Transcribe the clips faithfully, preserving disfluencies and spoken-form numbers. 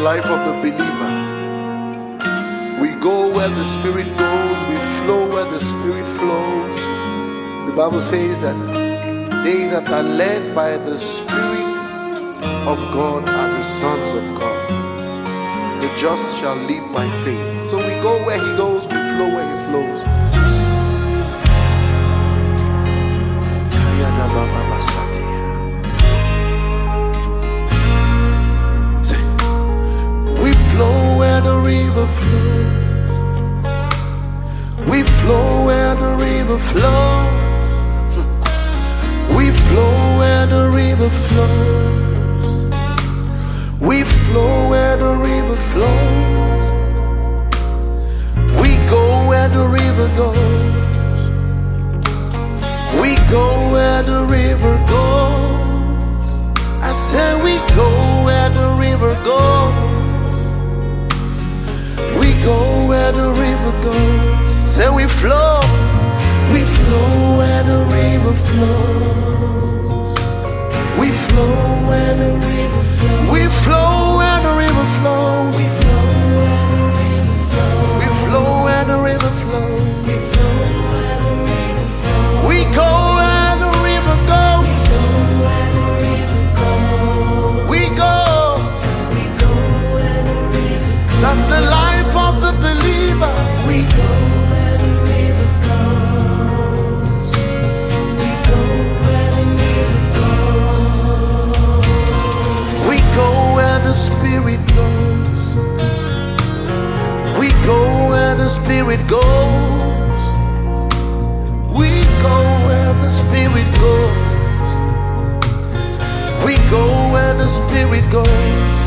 life of the believer. We go where the Spirit goes, we flow where the Spirit flows. The Bible says that they that are led by the Spirit of God are the sons of God. The just shall live by faith. So we go where He goes, we flow where He flows. We flow where the river flows. We flow where the river flows. We flow where the river flows. We flow where the river flows. We go where the river goes. We go where the river goes. I said we go where the river goes. We go where the river goes. Say we flow. We flow where the river flows. We flow where the river flows. We flow where the river flows. We flow where the river flows. We flow where the river flows. We flow where the river flows. We go where the river goes. We go. We go where the river goes. That's the life of the believer. We go. The Spirit goes. We go where the Spirit goes. We go where the Spirit goes. We go where the Spirit goes.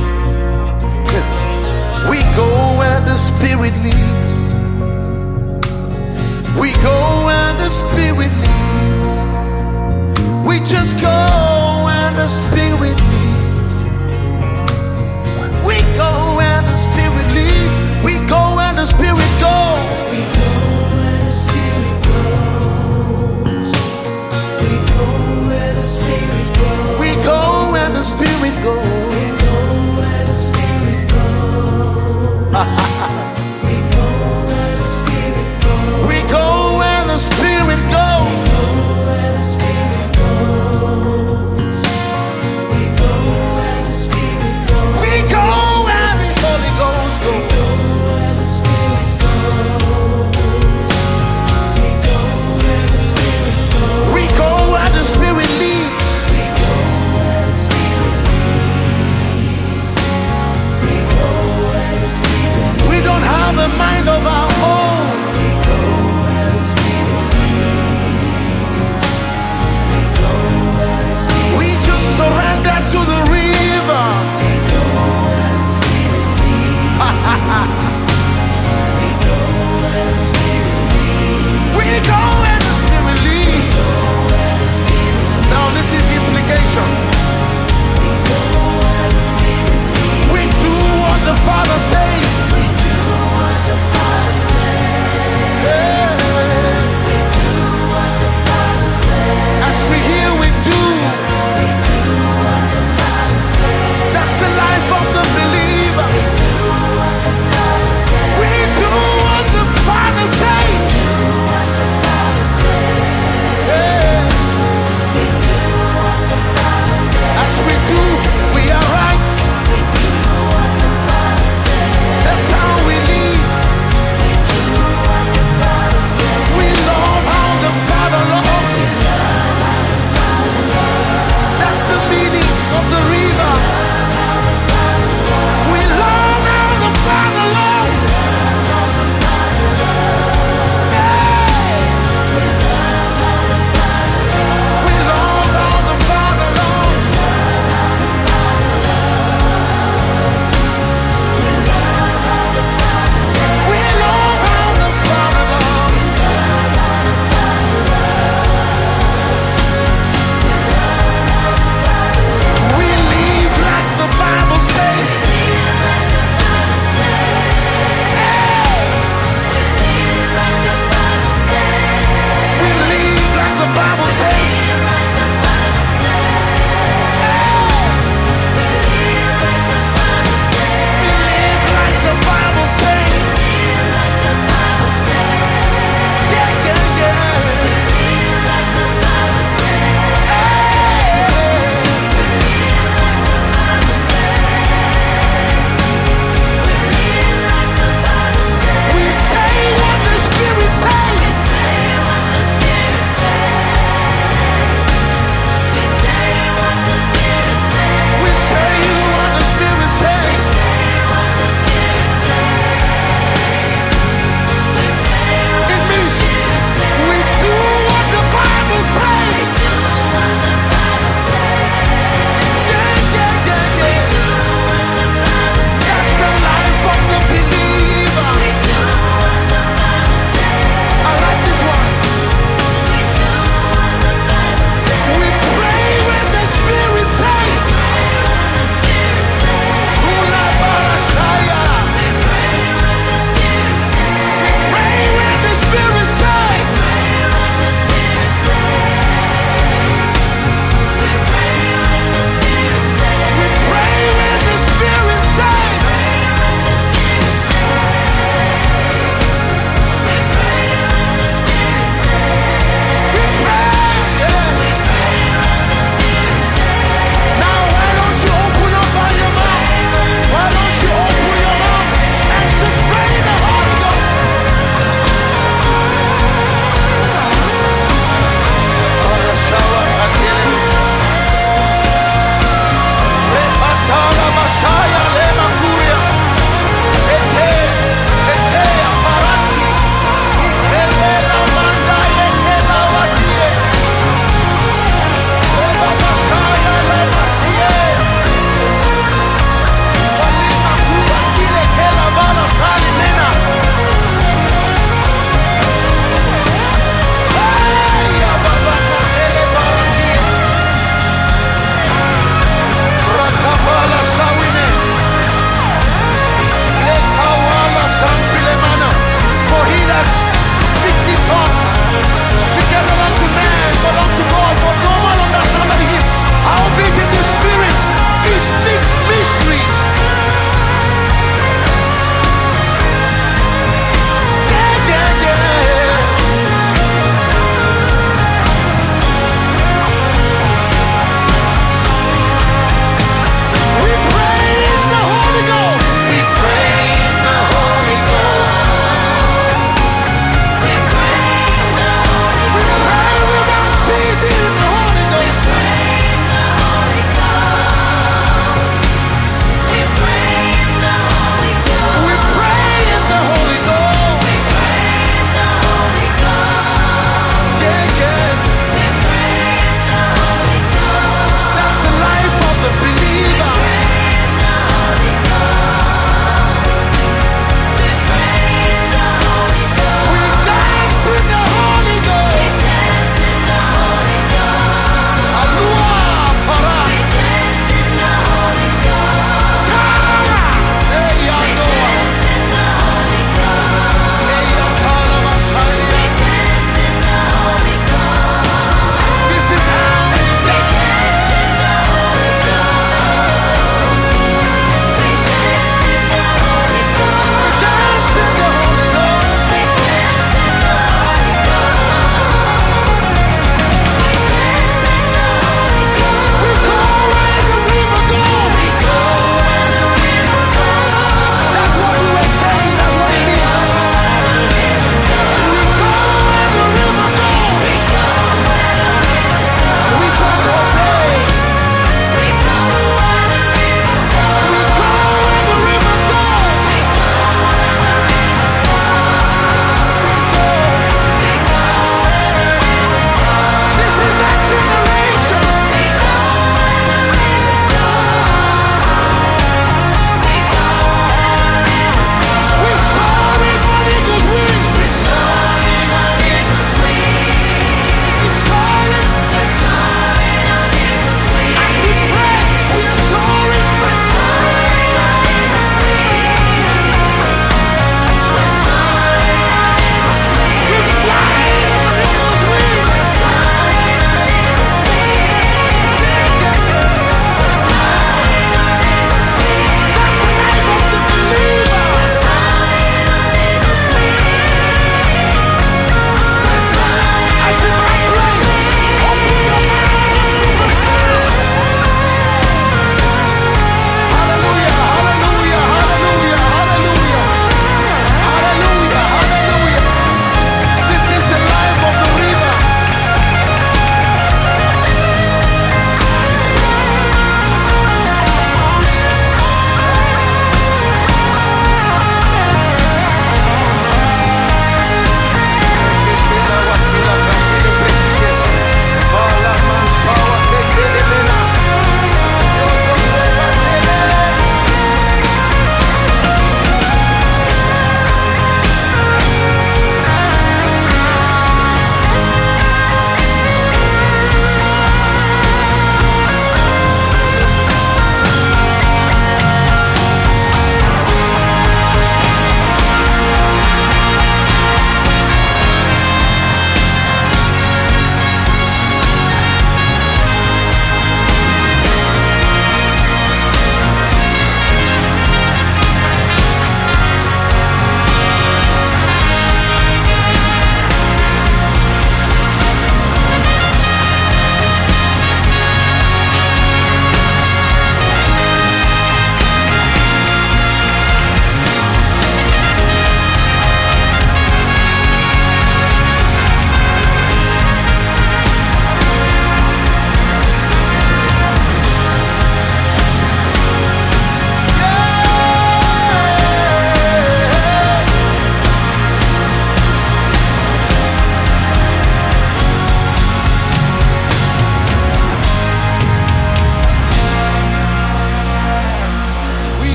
We go where the Spirit leads. We go where the Spirit leads. We just go where the Spirit leads. We go where the Spirit leads. We go where the Spirit goes. We go where the Spirit goes. We go where the Spirit goes. We go where the Spirit goes. We go where the Spirit goes. We go where the Spirit goes. We go where the Spirit goes. We go where the Spirit goes. We go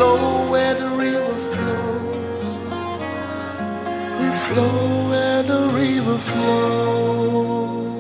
flow where the river flows. We flow where the river flows.